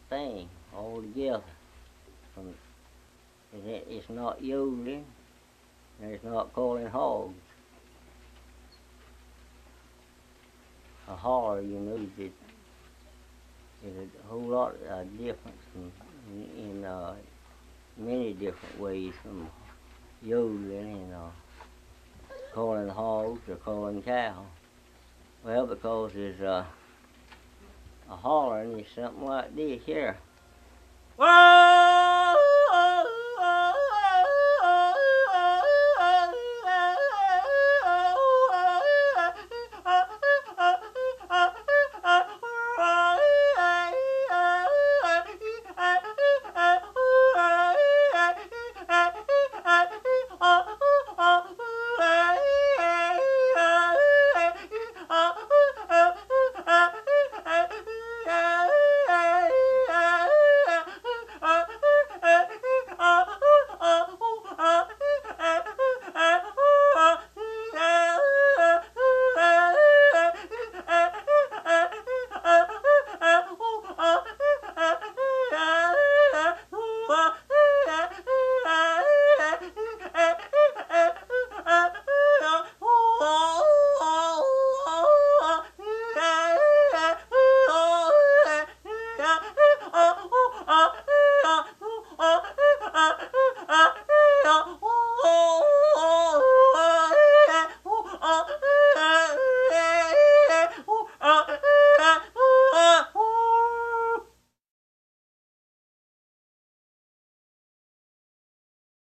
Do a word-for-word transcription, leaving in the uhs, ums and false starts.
thing altogether. From, it, it's not yodeling, and it's not calling hogs. A holler, you know, is, it, is a whole lot of uh, difference in, in uh, many different ways from yodeling and uh, calling hogs or calling cows. Well, because it's uh, a hollering is something like this here. Whoa!